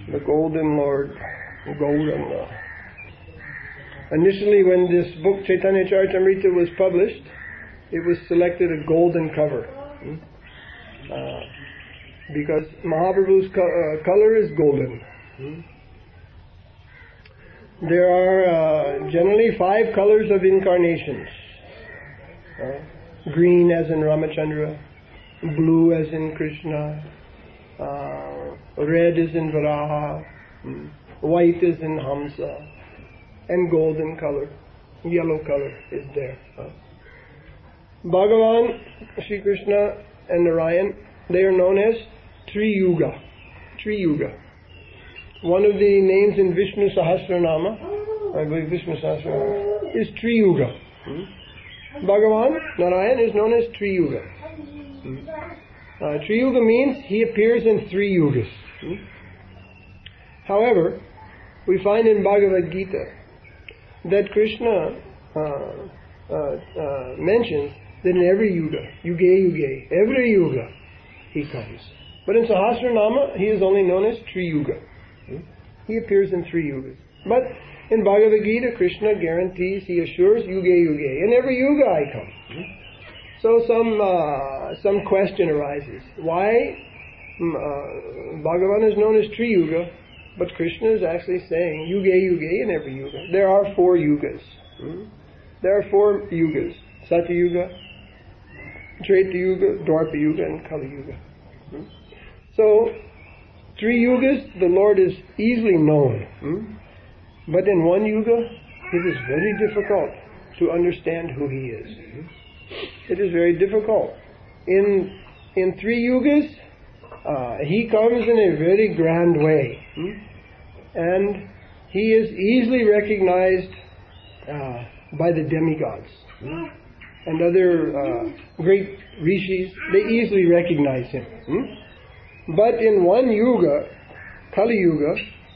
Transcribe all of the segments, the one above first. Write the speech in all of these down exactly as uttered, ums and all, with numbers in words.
the Golden Lord, Gauranga. Initially, when this book Chaitanya Charitamrita was published, it was selected a golden cover. Uh, because Mahaprabhu's co- uh, color is golden. There are uh, generally five colors of incarnations. Uh, green as in Ramachandra, blue as in Krishna, uh, red is in Varaha, white is in Hamsa, and golden color, yellow color is there. Uh, Bhagavan, Shri Krishna and Narayan, they are known as Triyuga. Triyuga. One of the names in Vishnu Sahasranama, I believe Vishnu Sahasranama, is Triyuga. Hmm? Bhagavan, Narayan, is known as Triyuga. Hmm? Uh, Triyuga means he appears in three yugas. Hmm? However, we find in Bhagavad Gita that Krishna uh, uh, uh, mentions that in every yuga, yuge yuge, every yuga, he comes. But in Sahasranama, he is only known as Triyuga. Hmm? He appears in three yugas. But in Bhagavad Gita, Krishna guarantees, he assures, yuge yuge, in every yuga I come. Hmm? So some uh, some question arises. Why uh, Bhagavan is known as Triyuga, but Krishna is actually saying yuge yuge in every yuga. There are four yugas. Hmm? There are four yugas. Satya Yuga, Treta Yuga, Dwapara Yuga, and Kali Yuga. Hmm? So, three yugas, the Lord is easily known. Hmm? But in one yuga, it is very difficult to understand who He is. Hmm? It is very difficult. In in three yugas, uh, He comes in a very grand way. Hmm? And He is easily recognized uh, by the demigods. Hmm? And other uh, great rishis, they easily recognize Him. Hmm? But in one yuga, Kali Yuga,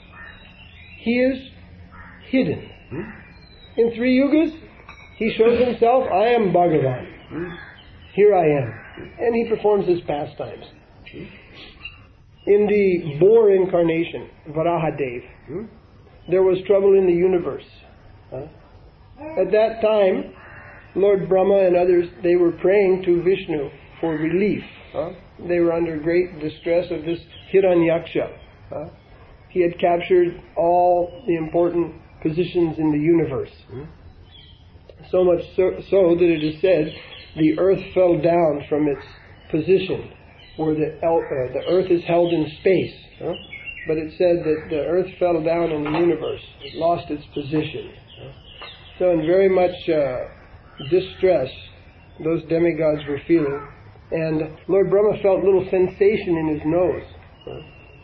He is hidden. Hmm? In three yugas, He shows Himself, I am Bhagavan. Hmm? Here I am. And He performs His pastimes. Hmm? In the boar incarnation, Varahadev, hmm? there was trouble in the universe. Huh? At that time, Lord Brahma and others, they were praying to Vishnu for relief. Huh? They were under great distress of this Hiranyaksha. Huh? He had captured all the important positions in the universe. Hmm? So much so, so that it is said the earth fell down from its position, where the, uh, the earth is held in space. Huh? But it said that the earth fell down in the universe. It lost its position. Huh? So in very much uh, distress, those demigods were feeling. And Lord Brahma felt a little sensation in his nose. Huh?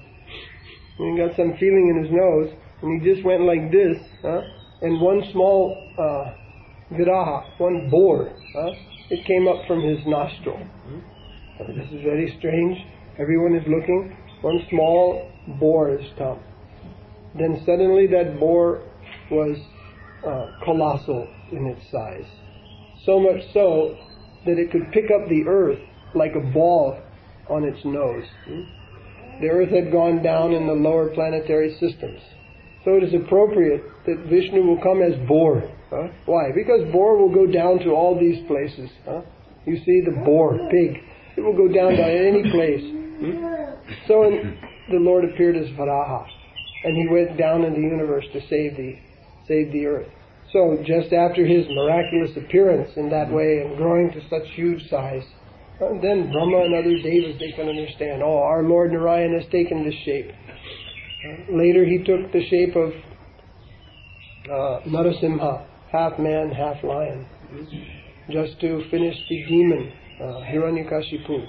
And he got some feeling in his nose, and he just went like this, huh? And one small uh, viraha, one boar, huh? it came up from his nostril. Hmm? This is very strange. Everyone is looking. One small boar has come. Then suddenly that boar was uh, colossal in its size. So much so that it could pick up the earth like a ball on its nose. Hmm? The earth had gone down in the lower planetary systems. So it is appropriate that Vishnu will come as boar. Huh? Why? Because boar will go down to all these places. Huh? You see the boar, pig. It will go down to any place. Hmm? So in, the Lord appeared as Varaha. And He went down in the universe to save the, save the earth. So just after His miraculous appearance in that way and growing to such huge size, and then Brahma and other devas, they can understand, oh, our Lord Narayan has taken this shape. Uh, later he took the shape of uh, Narasimha, half man, half lion, just to finish the demon, uh, Hiranyakashipu.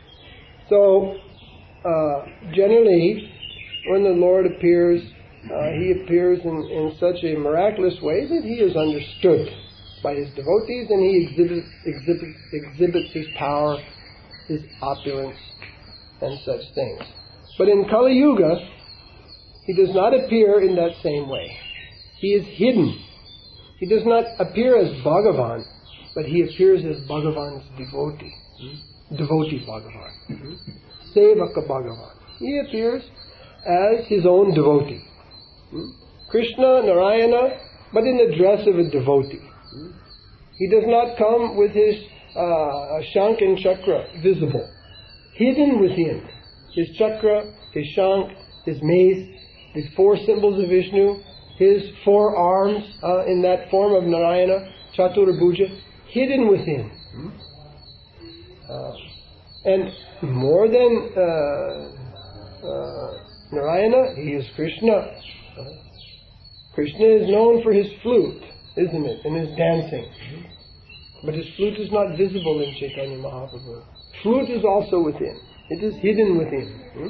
So, uh, generally, when the Lord appears, uh, He appears in, in such a miraculous way that He is understood by His devotees, and He exhibits, exhibits, exhibits His power, His opulence, and such things. But in Kali Yuga, He does not appear in that same way. He is hidden. He does not appear as Bhagavan, but He appears as Bhagavan's devotee. Hmm? Devotee Bhagavan. Hmm? Sevaka Bhagavan. He appears as his own devotee. Hmm? Krishna, Narayana, but in the dress of a devotee. Hmm? He does not come with his uh, shank and chakra visible. Hidden within. His chakra, his shank, his mace, the four symbols of Vishnu, his four arms uh, in that form of Narayana, Chaturabhuja, hidden within. Hmm? Uh, and more than uh, uh, Narayana, he is Krishna. Uh, Krishna is known for his flute, isn't it, and his dancing. But his flute is not visible in Chaitanya Mahaprabhu. Flute is also within. It is hidden within. Hmm?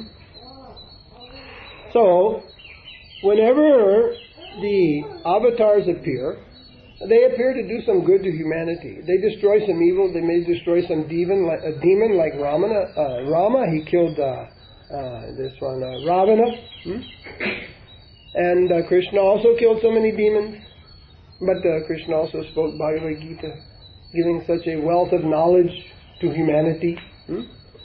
So, whenever the avatars appear, they appear to do some good to humanity. They destroy some evil. They may destroy some demon, like a demon like Ramana. Uh, Rama, he killed uh, uh, this one, uh, Ravana. Hmm? And uh, Krishna also killed so many demons. But uh, Krishna also spoke Bhagavad Gita, giving such a wealth of knowledge to humanity. Hmm?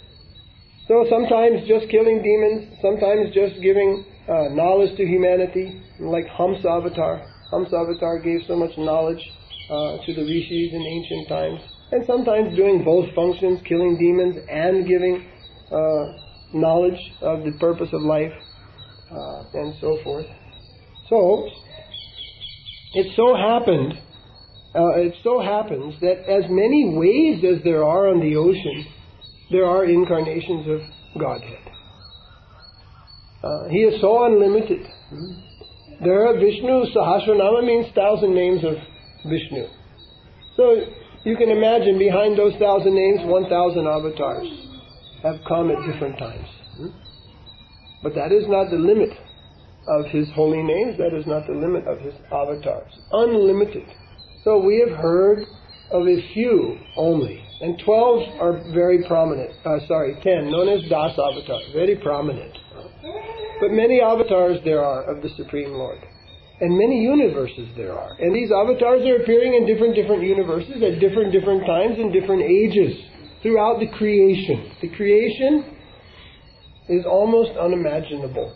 So sometimes just killing demons, sometimes just giving uh, knowledge to humanity, like Hamsa Avatar. Hamsa Avatar gave so much knowledge uh, to the rishis in ancient times. And sometimes doing both functions, killing demons and giving uh, knowledge of the purpose of life, uh, and so forth. So, it so happened, uh, it so happens that as many waves as there are on the ocean, there are incarnations of Godhead. Uh, he is so unlimited. There are Vishnu, Sahasranama means thousand names of Vishnu. So you can imagine behind those thousand names, one thousand avatars have come at different times. But that is not the limit of his holy names. That is not the limit of his avatars. Unlimited. So we have heard of a few only. And twelve are very prominent. Uh, sorry, ten, known as Das avatars. Very prominent. But many avatars there are of the Supreme Lord. And many universes there are. And these avatars are appearing in different, different universes at different, different times in different ages throughout the creation. The creation is almost unimaginable.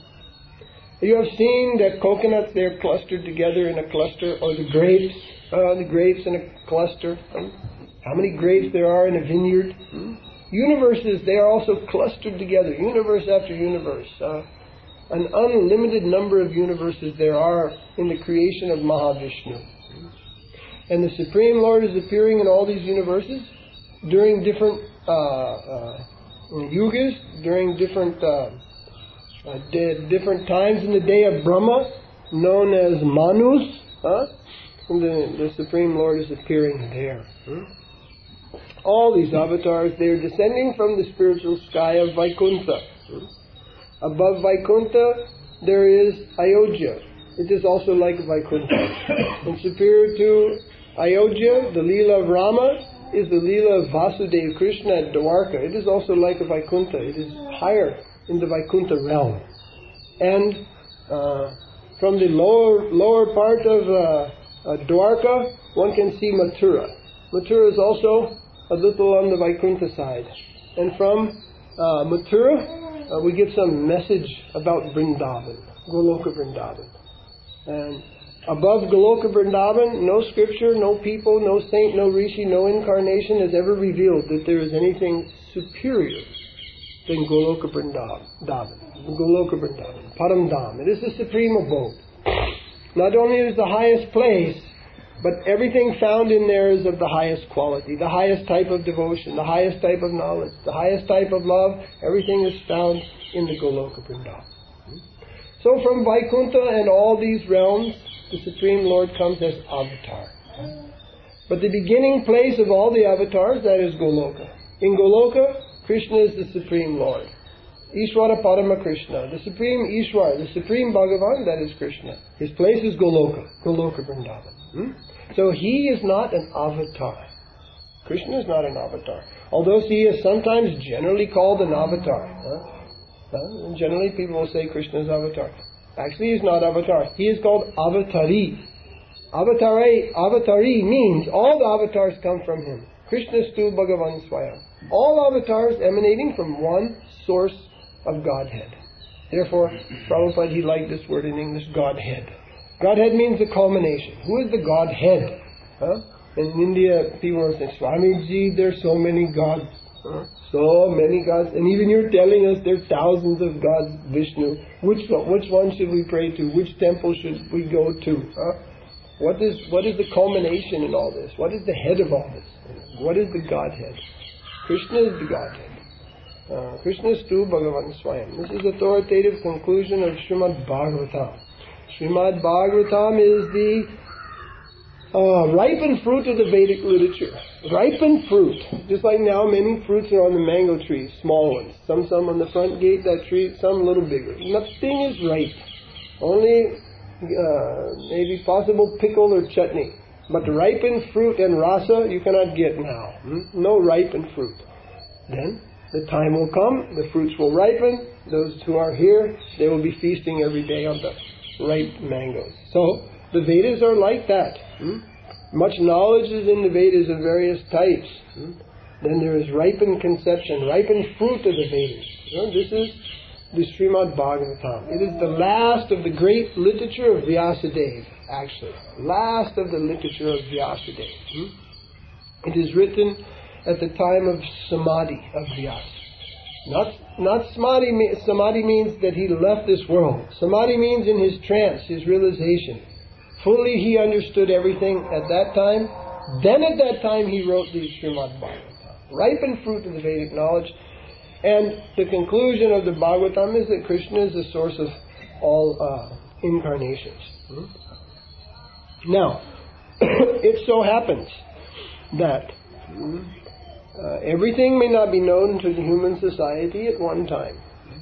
You have seen that coconuts, they're clustered together in a cluster, or the grapes, uh, the grapes in a cluster. Um, how many grapes there are in a vineyard? Hmm? Universes, they are also clustered together, universe after universe. Uh, an unlimited number of universes there are in the creation of Mahavishnu. And the Supreme Lord is appearing in all these universes during different uh, uh, yugas, during different uh, uh, de- different times in the day of Brahma, known as Manus. Huh? And the, the Supreme Lord is appearing there. Hmm? All these avatars, they are descending from the spiritual sky of Vaikuntha. Hmm? Above Vaikuntha, there is Ayodhya. It is also like Vaikuntha. And superior to Ayodhya, the Leela of Rama, is the Leela of Vasudeva Krishna at Dwarka. It is also like a Vaikuntha. It is higher in the Vaikuntha realm. And uh, from the lower lower part of uh, uh, Dwarka, one can see Mathura. Mathura is also a little on the Vaikuntha side. And from uh, Mathura, uh, we get some message about Vrindavan, Goloka Vrindavan. And above Goloka Vrindavan, no scripture, no people, no saint, no rishi, no incarnation has ever revealed that there is anything superior than Goloka Vrindavan. Goloka Vrindavan, Paramdham. It is the supreme abode. Not only is it the highest place, but everything found in there is of the highest quality, the highest type of devotion, the highest type of knowledge, the highest type of love. Everything is found in the Goloka Vrindavan. So from Vaikuntha and all these realms, the Supreme Lord comes as Avatar. But the beginning place of all the avatars, that is Goloka. In Goloka, Krishna is the Supreme Lord. Ishvara Parama Krishna. The Supreme Ishvara, the Supreme Bhagavan, that is Krishna. His place is Goloka, Goloka Vrindavan. Hmm? So he is not an avatar. Krishna is not an avatar. Although he is sometimes generally called an avatar. Huh? Huh? Generally people will say Krishna is avatar. Actually he is not avatar. He is called Avatari. Avatari, Avatari means all the avatars come from him. Krishna Stu Bhagavan Swayam. All avatars emanating from one source of Godhead. Therefore, Prabhupada, he liked this word in English, Godhead. Godhead means the culmination. Who is the Godhead? Huh? In India, people will say, Swamiji, there's so many gods. Huh? So many gods. And even you're telling us there's thousands of gods, Vishnu. Which one, which one should we pray to? Which temple should we go to? Huh? What is what is the culmination in all this? What is the head of all this? What is the Godhead? Krishna is the Godhead. Uh, Krishna is tu Bhagavan Swayam. This is authoritative conclusion of Srimad Bhagavatam. Srimad Bhagavatam is the uh, ripened fruit of the Vedic literature. Ripened fruit. Just like now many fruits are on the mango trees, small ones. Some some on the front gate, that tree, some a little bigger. Nothing is ripe. Only uh, maybe possible pickle or chutney. But ripened fruit and rasa you cannot get now. Hmm? No ripened fruit. Then the time will come, the fruits will ripen. Those who are here, they will be feasting every day on the ripe mangoes. So, the Vedas are like that. Hmm? Much knowledge is in the Vedas of various types. Hmm? Then there is ripened conception, ripened fruit of the Vedas. You know, this is the Srimad Bhagavatam. It is the last of the great literature of Vyasadeva, actually. Last of the literature of Vyasadeva. Hmm? It is written at the time of Samadhi of Vyasa. Not, not Samadhi, Samadhi means that he left this world. Samadhi means in his trance, his realization. Fully he understood everything at that time. Then at that time he wrote the Srimad Bhagavatam. Ripened fruit of the Vedic knowledge. And the conclusion of the Bhagavatam is that Krishna is the source of all uh, incarnations. Hmm? Now, it so happens that hmm, uh, everything may not be known to the human society at one time.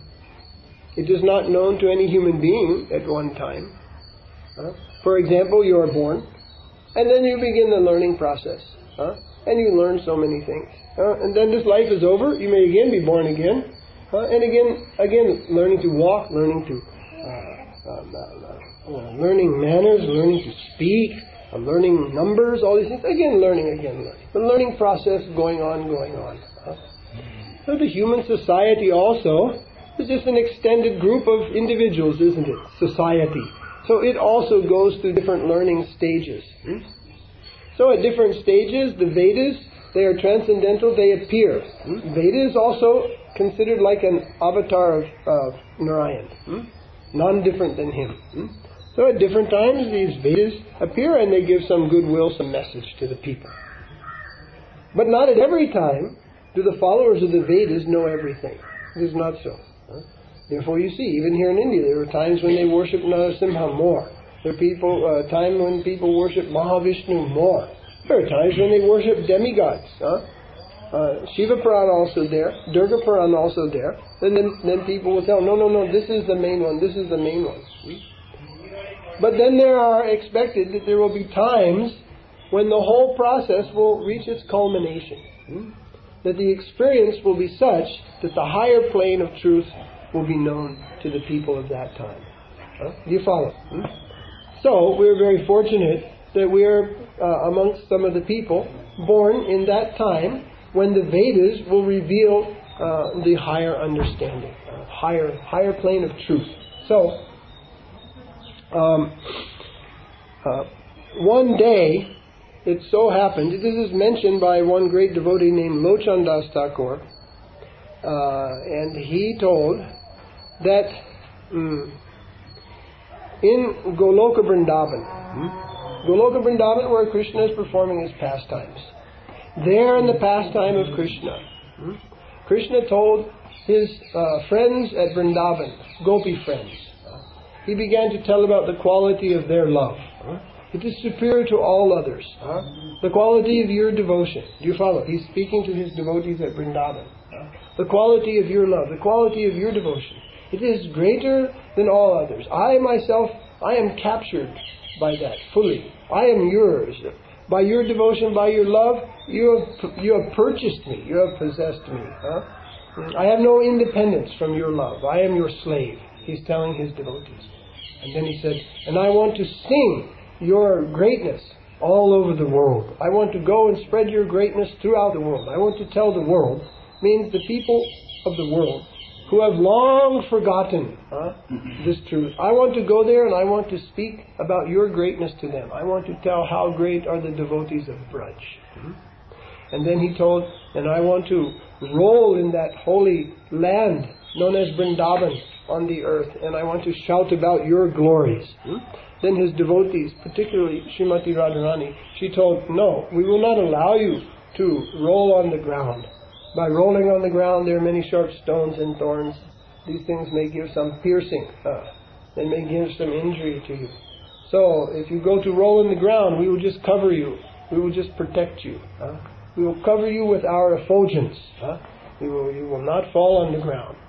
It is not known to any human being at one time. Uh, for example, you are born, and then you begin the learning process. Uh, and you learn so many things. Uh, and then this life is over, you may again be born again. Uh, and again, again, learning to walk, learning to, uh, um, uh, uh, learning manners, learning to speak, uh, learning numbers, all these things. Again, learning, again, learning. The learning process going on, going on. Uh, so the human society also is just an extended group of individuals, isn't it? Society. So it also goes through different learning stages. Hmm? So at different stages, the Vedas, they are transcendental, they appear. Hmm? Veda is also considered like an avatar of uh, Narayan, hmm? non-different than him. Hmm? So at different times, these Vedas appear and they give some goodwill, some message to the people. But not at every time do the followers of the Vedas know everything. It is not so. Huh? Therefore you see, even here in India, there were times when they worship Narasimha more. There are people, uh, time when people worship Mahavishnu more. There are times when they worship demigods. Huh? Uh, Shiva Puran also there, Durga Puran also there. And then, then people will tell, no, no, no, this is the main one, this is the main one. Hmm? But then there are expected that there will be times when the whole process will reach its culmination. Hmm? That the experience will be such that the higher plane of truth will be known to the people of that time. Huh? Do you follow? Hmm? So, we're very fortunate that we are uh, amongst some of the people born in that time when the Vedas will reveal uh, the higher understanding, uh, higher higher plane of truth. So, um, uh, one day, it so happened, this is mentioned by one great devotee named Lochan Das Thakur, uh, and he told that um, in Goloka Vrindavan, hmm? Goloka Vrindavan, where Krishna is performing his pastimes, there in the pastime of Krishna, hmm? Krishna told his uh, friends at Vrindavan, Gopi friends, uh, he began to tell about the quality of their love. Uh, it is superior to all others. Uh, the quality of your devotion. Do you follow? He's speaking to his devotees at Vrindavan. Uh, the quality of your love, the quality of your devotion. It is greater than all others. I myself, I am captured by that fully. I am yours. By your devotion, by your love, you have you have purchased me. You have possessed me. Huh? I have no independence from your love. I am your slave. He's telling his devotees. And then he said, and I want to sing your greatness all over the world. I want to go and spread your greatness throughout the world. I want to tell the world, means the people of the world, who have long forgotten huh, this truth. I want to go there and I want to speak about your greatness to them. I want to tell how great are the devotees of Braj. Hmm? And then he told, and I want to roll in that holy land known as Vrindavan on the earth, and I want to shout about your glories. Hmm? Then his devotees, particularly Srimati Radharani, she told, no, we will not allow you to roll on the ground. By rolling on the ground, there are many sharp stones and thorns. These things may give some piercing. Uh, they may give some injury to you. So, if you go to roll in the ground, we will just cover you. We will just protect you. Uh, we will cover you with our effulgence. Uh, you will, you will not fall on the ground.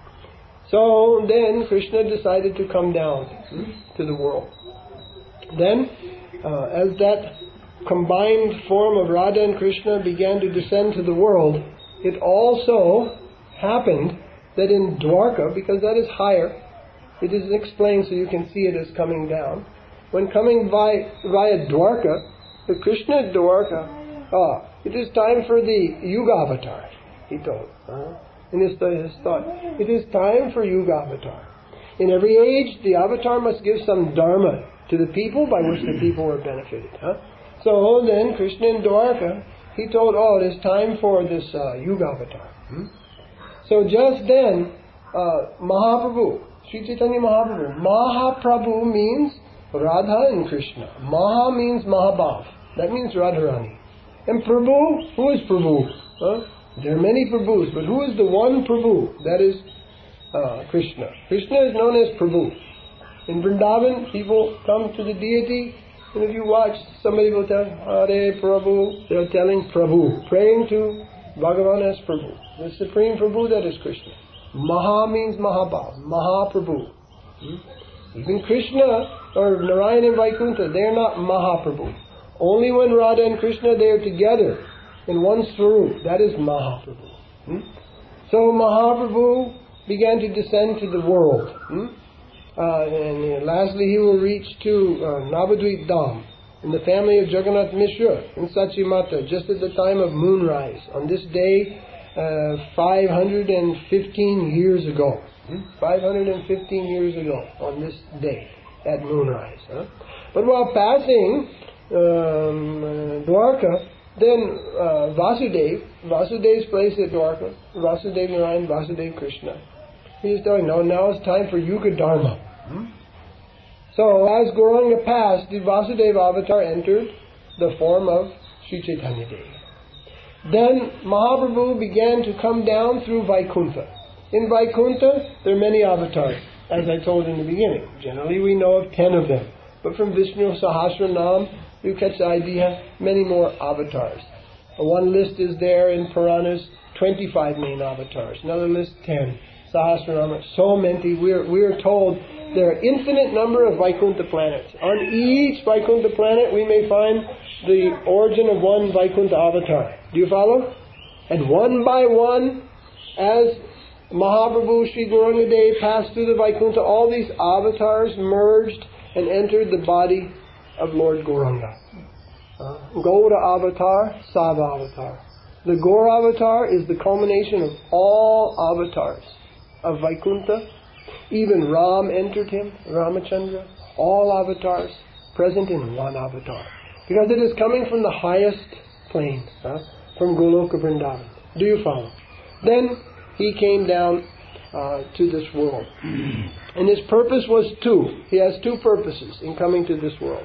So, then Krishna decided to come down hmm, to the world. Then, uh, as that combined form of Radha and Krishna began to descend to the world, it also happened that in Dwarka, because that is higher, it is explained so you can see it as coming down. When coming by, via Dwarka, the Krishna at Dwarka, ah, it is time for the Yuga Avatar, he told. Uh, in his, his thought, it is time for Yuga Avatar. In every age, the Avatar must give some Dharma to the people by which the people were benefited. Huh? So then, Krishna in Dwarka, he told, oh, it is time for this uh, Yuga Avatar. Hmm? So just then, uh, Mahaprabhu, Sri Chaitanya Mahaprabhu, Mahaprabhu means Radha and Krishna. Maha means Mahabhav. That means Radharani. And Prabhu, who is Prabhu? Huh? There are many Prabhus, but who is the one Prabhu? That is uh, Krishna. Krishna is known as Prabhu. In Vrindavan, people come to the deity, and if you watch, somebody will tell, Hare Prabhu, they're telling Prabhu, praying to Bhagavan as Prabhu. The Supreme Prabhu, that is Krishna. Maha means Mahabhav, Mahaprabhu. Hmm? Even Krishna, or Narayana and Vaikuntha, they are not Mahaprabhu. Only when Radha and Krishna, they are together in one Swarup, that is Mahaprabhu. Hmm? So Mahaprabhu began to descend to the world. Hmm? Uh, and uh, lastly, he will reach to uh, Navadvip Dham in the family of Jagannath Mishra in Sachimata, just at the time of moonrise. On this day, uh, five hundred fifteen years ago. Hmm? five hundred fifteen years ago, on this day, at moonrise. Huh? But while passing um, uh, Dwarka, then uh, Vasudev, Vasudev's place at Dwarka, Vasudev Narayan, Vasudev Krishna, he is telling, no, now it's time for Yuga Dharma. Hmm? So, as Gauranga passed, the Vasudeva avatar entered the form of Sri Chaitanya Dev. Then Mahaprabhu began to come down through Vaikuntha. In Vaikuntha, there are many avatars, as I told in the beginning. Generally, we know of ten of them. But from Vishnu Sahasranam, you catch the idea, many more avatars. One list is there in Puranas, twenty-five main avatars. Another list, ten. Sahasranama, so many. We're, we're told there are infinite number of Vaikuntha planets. On each Vaikuntha planet, we may find the origin of one Vaikuntha avatar. Do you follow? And one by one, as Mahaprabhu Sri Gauranga Dev passed through the Vaikuntha, all these avatars merged and entered the body of Lord Gauranga. Uh, Gaura avatar, Sava avatar. The Gaura avatar is the culmination of all avatars of Vaikuntha. Even Ram entered him, Ramachandra. All avatars present in one avatar. Because it is coming from the highest plane, huh? From Goloka Vrindavan. Do you follow? Then he came down uh, to this world. And his purpose was two. He has two purposes in coming to this world.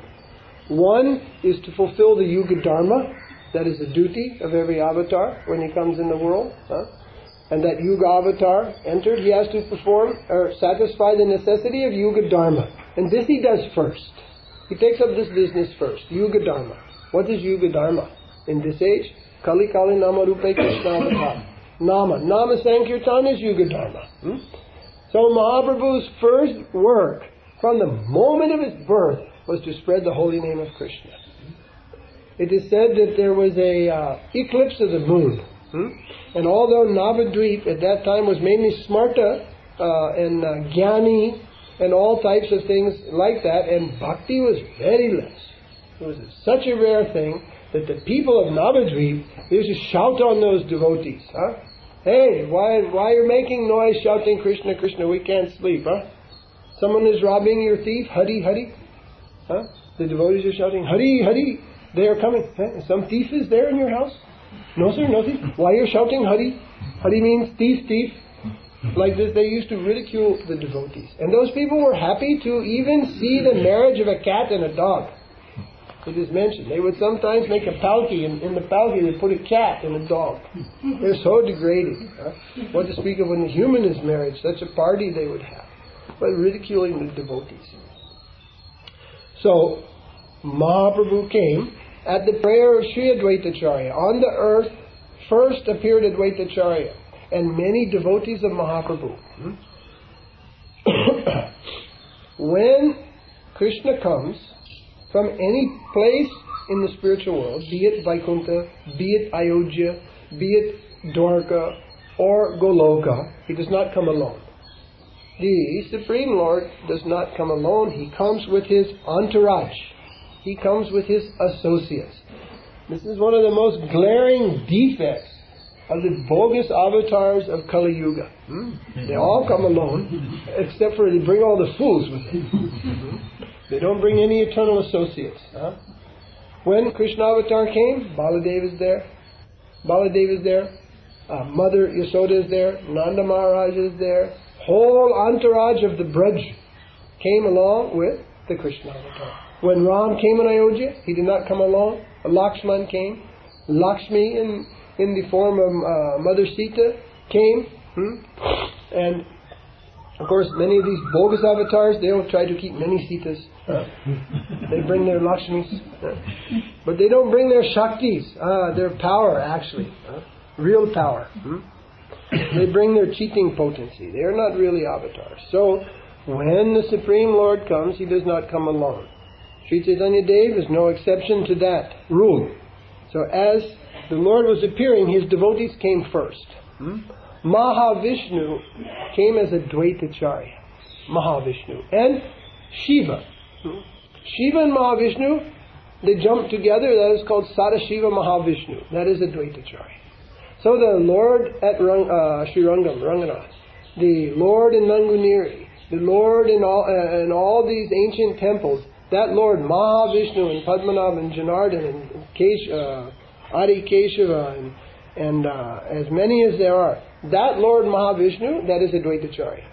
One is to fulfill the Yuga Dharma. That is the duty of every avatar when he comes in the world. Huh? And that Yuga Avatar entered, he has to perform or satisfy the necessity of Yuga Dharma. And this he does first. He takes up this business first. Yuga Dharma. What is Yuga Dharma? In this age, Kali Kali Nama Rupe Krishna Avatar. Nama. Nama Sankirtan is Yuga Dharma. Hmm? So Mahaprabhu's first work, from the moment of his birth, was to spread the holy name of Krishna. It is said that there was a uh, eclipse of the moon. Hmm? And although Navadvip at that time was mainly Smarta uh, and uh, Jnani and all types of things like that, and Bhakti was very less. It was such a rare thing that the people of Navadvip used to shout on those devotees. Huh? Hey, why why are you making noise shouting Krishna, Krishna? We can't sleep, huh? Someone is robbing your thief, Hari, Hari. Huh? The devotees are shouting, Hari, Hari. They are coming. Huh? Some thief is there in your house? No, sir, no thief. Why are you shouting Hari? Hari means thief, thief. Like this, they used to ridicule the devotees. And those people were happy to even see the marriage of a cat and a dog. It is mentioned. They would sometimes make a palki, and in the palki they put a cat and a dog. They're so degraded. Huh? What to speak of when the human is married, such a party they would have. But ridiculing the devotees. So, Mahaprabhu came at the prayer of Sri Advaitacharya. On the earth, first appeared Advaitacharya and many devotees of Mahaprabhu. When Krishna comes from any place in the spiritual world, be it Vaikuntha, be it Ayodhya, be it Dwarka or Goloka, he does not come alone. The Supreme Lord does not come alone. He comes with his entourage. He comes with his associates. This is one of the most glaring defects of the bogus avatars of Kali Yuga. Hmm? They all come alone, except for they bring all the fools with them. Hmm? They don't bring any eternal associates. Huh? When Krishna avatar came, Baladev is there. Baladev is there. Uh, Mother Yasoda is there. Nanda Maharaj is there. Whole entourage of the Braj came along with the Krishna avatar. When Ram came in Ayodhya, he did not come alone. Lakshman came. Lakshmi in in the form of uh, Mother Sita came. Hmm? And of course, many of these bogus avatars, they will try to keep many Sitas. Uh, they bring their Lakshmis. Uh, but they don't bring their Shaktis, uh, their power actually. Uh, real power. Hmm? They bring their cheating potency. They are not really avatars. So, when the Supreme Lord comes, he does not come alone. Sri Chaitanya Dev is no exception to that rule. So as the Lord was appearing, his devotees came first. Hmm? Mahavishnu came as a Dvaitacharya. Mahavishnu. And Shiva. Hmm? Shiva and Mahavishnu, they jumped together. That is called Sadashiva Mahavishnu. That is a Dvaitacharya. So the Lord at Rang, uh, Sri Rangam, Ranganath, the Lord in Nanguniri, the Lord in all, uh, in all these ancient temples, that Lord Mahavishnu and Padmanabh and Janardhan and Kesh, uh, Adi Keshava and, and uh, as many as there are, that Lord Mahavishnu, that is Advaitacharya.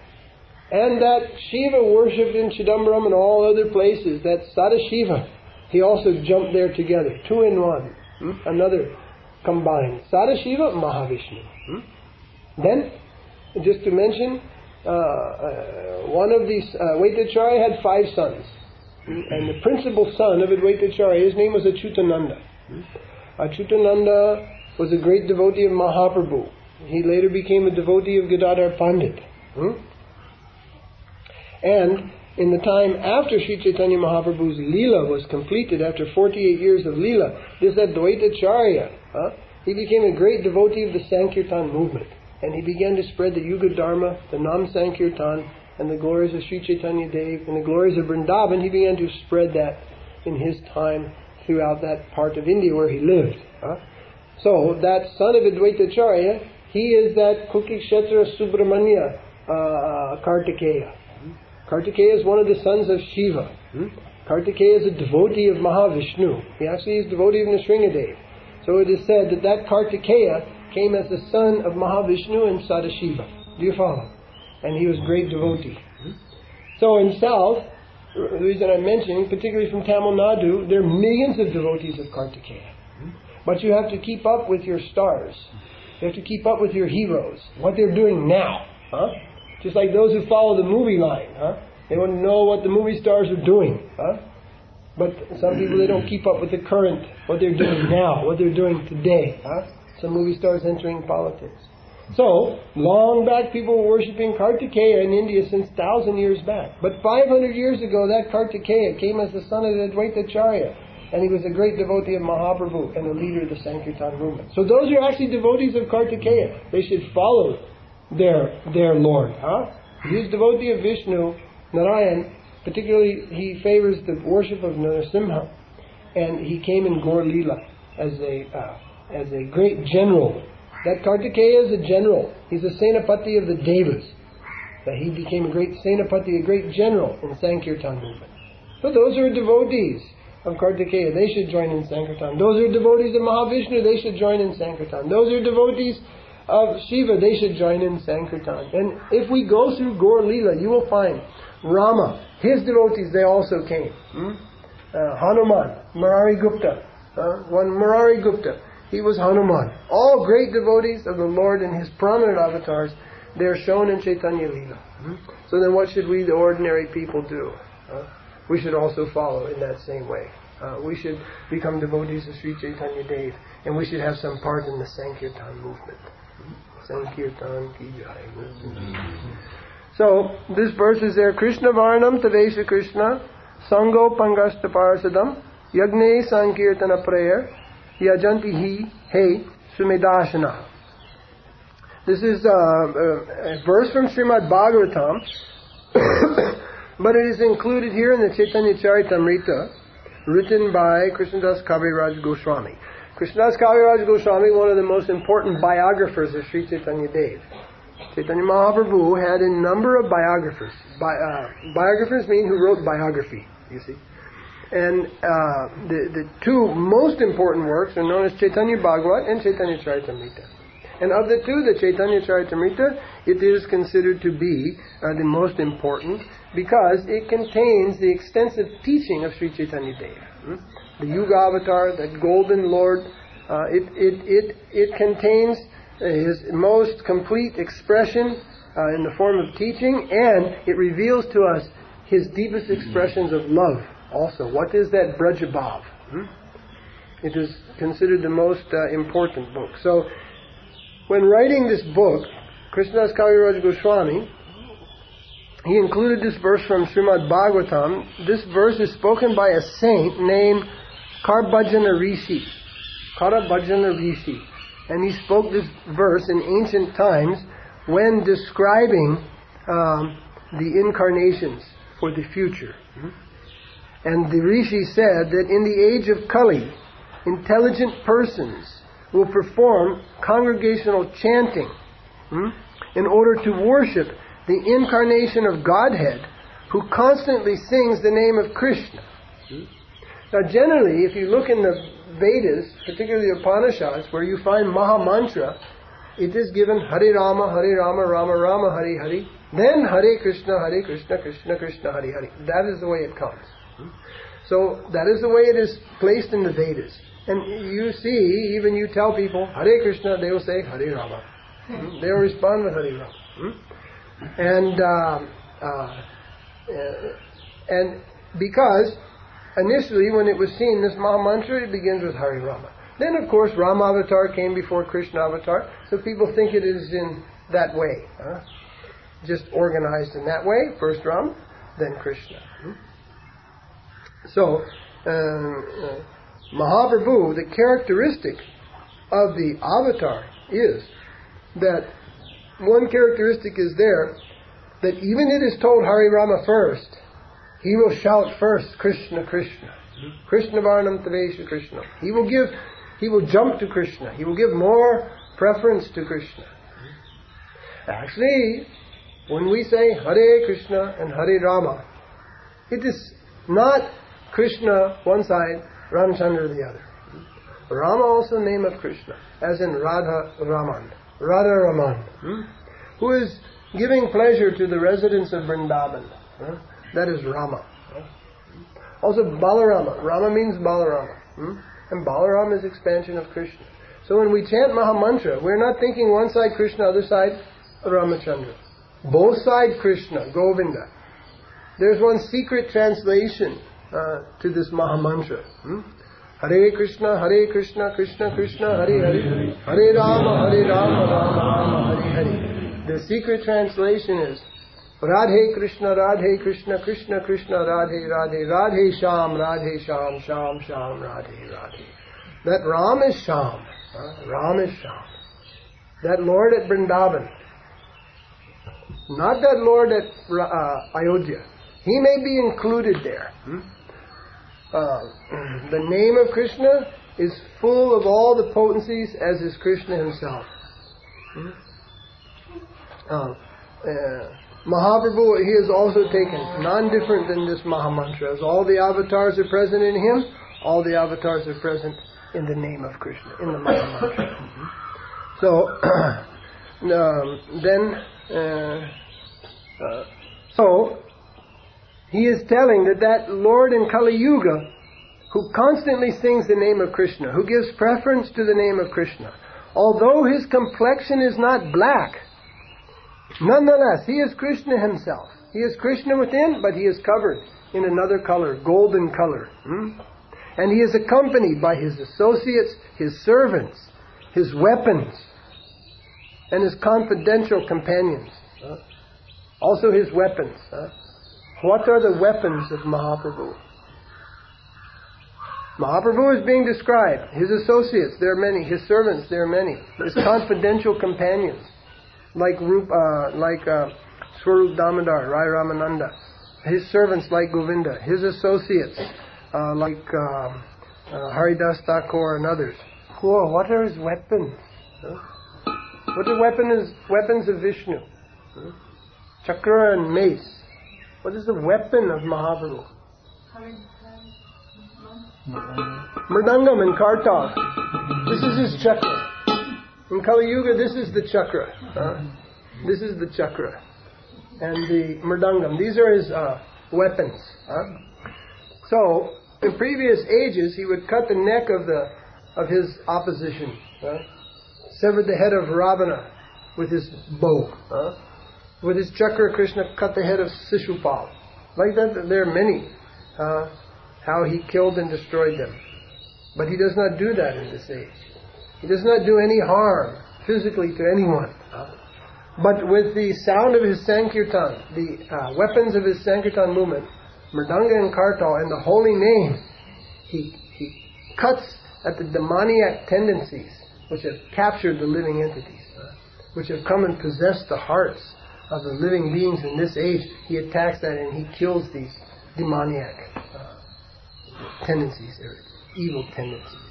And that Shiva worshipped in Chidambaram and all other places, that Sadashiva, he also jumped there together, two in one, hmm? another combined. Sadashiva, Mahavishnu. Hmm? Then, just to mention, uh, uh, one of these, uh, Advaitacharya had five sons. And the principal son of Advaitacharya, his name was Achyutananda. Achyutananda was a great devotee of Mahaprabhu. He later became a devotee of Gadadhar Pandit. Hmm? And in the time after Sri Chaitanya Mahaprabhu's Leela was completed, after forty-eight years of Leela, this Advaitacharya, huh, he became a great devotee of the Sankirtan movement. And he began to spread the Yuga Dharma, the Nam Sankirtan, and the glories of Sri Chaitanya Dev, and the glories of Vrindavan. He began to spread that in his time throughout that part of India where he lived. Huh? So, that son of Advaitacharya, he is that Kukikshetra Subramanya uh, Kartikeya. Kartikeya is one of the sons of Shiva. Hmm? Kartikeya is a devotee of Mahavishnu. He actually is a devotee of Nrsingadev. So it is said that that Kartikeya came as the son of Mahavishnu and Sadashiva. Do you follow? And he was a great devotee. Hmm? So in South, the reason I'm mentioning, particularly from Tamil Nadu, there are millions of devotees of Kartikeya. Hmm? But you have to keep up with your stars. You have to keep up with your heroes. What they're doing now. Huh? Just like those who follow the movie line, huh? They want to know what the movie stars are doing, huh? But some people, they don't keep up with the current, what they're doing now, what they're doing today, huh? Some movie stars entering politics. So, long back, people were worshipping Kartikeya in India since thousand years back. But five hundred years ago, that Kartikeya came as the son of Advaitacharya, and he was a great devotee of Mahaprabhu and a leader of the Sankirtan movement. So those are actually devotees of Kartikeya. They should follow their their Lord. Huh? He's a devotee of Vishnu, Narayan. Particularly, he favors the worship of Narasimha, and he came in Gaur Leela as a uh, as a great general That Kartikeya is a general. He's a Senapati of the Devas. That he became a great Senapati, a great general in Sankirtan movement. So those who are devotees of Kartikeya, they should join in Sankirtan. Those who are devotees of Mahavishnu, they should join in Sankirtan. Those who are devotees of Shiva, they should join in Sankirtan. And if we go through Gaur Leela, you will find Rama, his devotees, they also came. Hmm? Uh, Hanuman, Murari Gupta, uh, one Murari Gupta, he was Hanuman. All great devotees of the Lord and his prominent avatars, they are shown in Chaitanya Leela. Hmm? So then what should we, the ordinary people, do? Uh, we should also follow in that same way. Uh, we should become devotees of Sri Chaitanya Dev, and we should have some part in the Sankirtan movement. Sankirtan ki jai. So, this verse is there. Krishna Varnam Tavesha Krishna Sango Pangasta Parsadam Yagne Sankirtana Prayer Yajanti Hi He Sumedashana. This is uh, a verse from Srimad Bhagavatam, but it is included here in the Chaitanya Charitamrita, written by Krishnadas Kaviraj Goswami. Krishnadas Kaviraj Goswami, one of the most important biographers of Sri Chaitanya Dev. Chaitanya Mahaprabhu had a number of biographers. Bi- uh, biographers mean who wrote biography, you see. And uh, the, the two most important works are known as Chaitanya Bhagavat and Chaitanya Charitamrita. And of the two, the Chaitanya Charitamrita, it is considered to be uh, the most important because it contains the extensive teaching of Sri Chaitanya Dev. Hmm? The Yuga Avatar, that golden Lord, uh, it, it, it, it contains his most complete expression uh, in the form of teaching, and it reveals to us his deepest expressions of love also. What is that Brajabhav? Hmm? It is considered the most uh, important book. So, when writing this book, Krishnadas Kaviraj Goswami, he included this verse from Srimad Bhagavatam. This verse is spoken by a saint named Karbhajana Rishi. Karbhajana Rishi. And he spoke this verse in ancient times when describing um, the incarnations for the future. And the Rishi said that in the age of Kali, intelligent persons will perform congregational chanting hmm, in order to worship the incarnation of Godhead who constantly sings the name of Krishna. Hmm. Now generally, if you look in the Vedas, particularly the Upanishads, where you find Maha Mantra, it is given Hare Rama, Hare Rama, Rama Rama, Hare Hare, then Hare Krishna, Hare Krishna, Krishna Krishna, Hare Hare. That is the way it comes. Hmm. So that is the way it is placed in the Vedas. And you see, even you tell people, Hare Krishna, they will say, Hare Rama. Hmm? They will respond with Hare Rama. Hmm? And, uh, uh, and because initially when it was seen, this Maha Mantra, it begins with Hare Rama. Then of course Rama Avatar came before Krishna Avatar, so people think it is in that way. Huh? Just organized in that way, first Ram, then Krishna. Hmm? So, um, uh, Mahaprabhu, the characteristic of the avatar is that one characteristic is there that even it is told Hare Rama first, he will shout first Krishna Krishna. Krishna Varnam Tavesha Krishna. He will give, he will jump to Krishna. He will give more preference to Krishna. Actually, when we say Hare Krishna and Hare Rama, it is not Krishna one side, Ramchandra the other. Rama also name of Krishna, as in Radha Raman. Radha Raman, hmm? who is giving pleasure to the residents of Vrindavan. Huh? That is Rama. Huh? Also Balarama. Rama means Balarama. Hmm? And Balarama is expansion of Krishna. So when we chant Maha Mantra, we're not thinking one side Krishna, other side Ramachandra. Both side Krishna, Govinda. There's one secret translation Uh, to this Maha Mantra. Hmm? Hare Krishna, Hare Krishna, Krishna Krishna, Hare Hare, Hare Rama, Hare Rama, Rama Rama, Hare Hare. The secret translation is Radhe Krishna, Radhe Krishna, Krishna Krishna, Radhe Radhe, Radhe Sham, Radhe Sham, Sham Sham, Radhe Radhe. That Ram is Sham. Huh? Ram is Sham. That Lord at Vrindavan. Not that Lord at uh, Ayodhya. He may be included there. Hmm? Uh, the name of Krishna is full of all the potencies as is Krishna himself. Hmm? Uh, uh, Mahaprabhu, he is also taken, non-different than this Mahamantra. As all the avatars are present in him, all the avatars are present in the name of Krishna, in the Mahamantra. So, um, then, uh, uh, so, he is telling that that Lord in Kali Yuga, who constantly sings the name of Krishna, who gives preference to the name of Krishna, although his complexion is not black, nonetheless, he is Krishna himself. He is Krishna within, but he is covered in another color, golden color. Hmm? And he is accompanied by his associates, his servants, his weapons, and his confidential companions. Uh, also his weapons. Uh. What are the weapons of Mahaprabhu? Mahaprabhu is being described. His associates, there are many. His servants, there are many. His confidential companions, like Rup, uh, like uh, Swarup Damodar, Rai Ramananda. His servants, like Govinda. His associates, uh, like uh, uh, Haridas Thakur and others. Whoa, what are his weapons? Huh? What are weapons, weapons of Vishnu? Huh? Chakra and mace. What is the weapon of Mahaprabhu? Mridangam and Kartal. This is his chakra. In Kali Yuga, this is the chakra. Uh, this is the chakra. And the Mridangam. These are his uh, weapons. Uh. So, in previous ages, he would cut the neck of the of his opposition. Uh, severed the head of Ravana with his bow. Uh. With his chakra, Krishna cut the head of Sishupal. Like that, there are many. Uh, how he killed and destroyed them. But he does not do that in this age. He does not do any harm physically to anyone. Uh, but with the sound of his Sankirtan, the uh, weapons of his Sankirtan movement, Mridanga and Kartal, and the holy name, he, he cuts at the demoniac tendencies which have captured the living entities, uh, which have come and possessed the hearts of the living beings in this age. He attacks that and he kills these demoniac uh, tendencies, or evil tendencies.